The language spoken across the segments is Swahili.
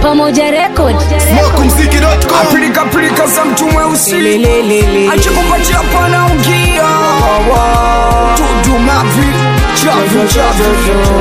Pamoja Record. Smokumziki.com. Apilika za mtu mweusi acha kupatia pana ungia tudumavi chavi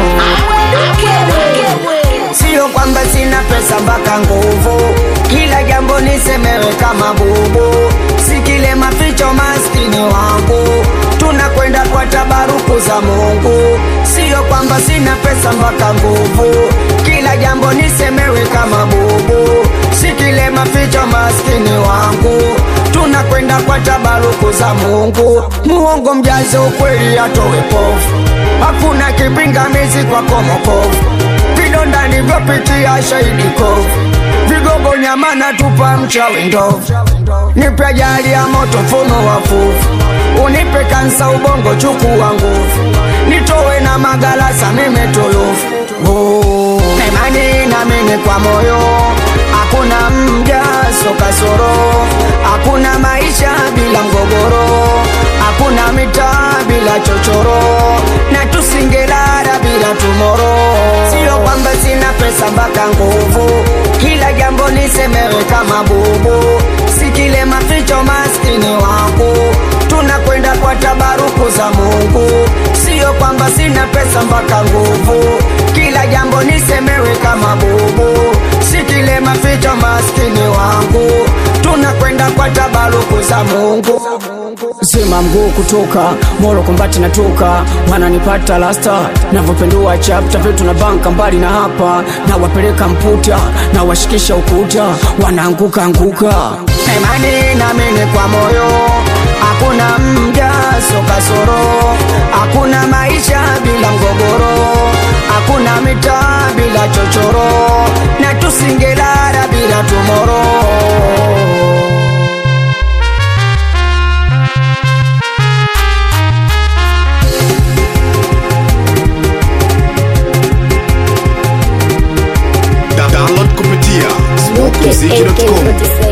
Sio kwamba sina pesa mpaka nguvu, kila jambo nisemewe kama bubu. Sikile maficho maskini wangu, tunakwenda kwa tabaruku za Mungu. Sio kwamba sina pesa mpaka nguvu, kila jambo nisemewe kama bubu. Sikile maficho maskini wangu, tunakwenda kwa tabaruku za Mungu. Muongo mjaze ukweli atowe pofu, hakuna kipingamizi kwa komokofu. Vidonda nivyopitia shahidi kofu, vigogo nyama na tupa mchawi ndovu. Nipe ajali ya moto mfumo wa fufu, unipe kansa ubongo chukua nguvu. Nitowe na magalasa mime tulufu. Imani na mimi kwa moyo, hakuna mjaso kasoro. Hakuna maisha bila mgogoro, hakuna mitaa bila chochoro, na tusingelala bila tumoro. Sio kwamba sina pesa mpaka nguvu, kila jambo nisemewe kama bubu. Sikile maficho maskini wangu, tunakwenda kwa tabaruku za Mungu. Sio kwamba sina pesa mpaka nguvu, kila jambo nisemewe kama bubu. Sikile maficho maskini wangu, tunakwenda kwa tabaruku za Mungu. Sema mguu kutoka moro kombati natoka, wananipata lasta navyopendua chapta vitu na banka mbali na hapa, na wapeleka mputa na washikisha ukuta wanaanguka anguka. Imani na mimi kwa moyo, hakuna mjaso kasoro. Hakuna maisha bila mgogoro, hakuna mitaa bila chochoro, na tusingelala bila tumoro. Download kupitia Smokumziki.com.